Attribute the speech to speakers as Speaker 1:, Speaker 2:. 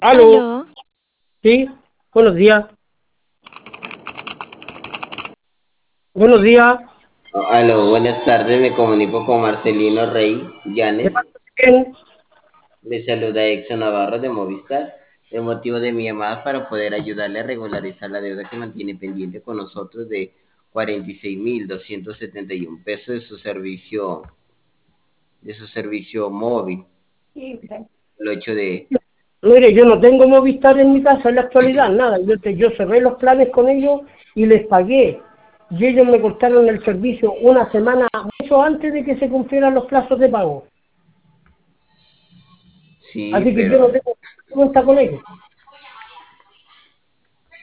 Speaker 1: Aló,
Speaker 2: Aló,
Speaker 1: sí, buenos días, buenos días,
Speaker 3: Aló, buenas tardes, me comunico con Marcelino Rey
Speaker 1: ¿de
Speaker 3: Llanes.
Speaker 1: parte de quién?
Speaker 3: Le saluda Exxon Navarro de Movistar. El motivo de mi llamada es para poder ayudarle a regularizar la deuda que mantiene pendiente con nosotros de 46.271 pesos de su servicio móvil. El 8 de...
Speaker 1: Mire, yo no tengo Movistar en mi casa en la actualidad, nada, yo cerré los planes con ellos y les pagué, y ellos me cortaron el servicio una semana, mucho antes de que se cumplieran los plazos de pago,
Speaker 3: Sí,
Speaker 1: así que yo
Speaker 3: pero
Speaker 1: no tengo cuenta con ellos.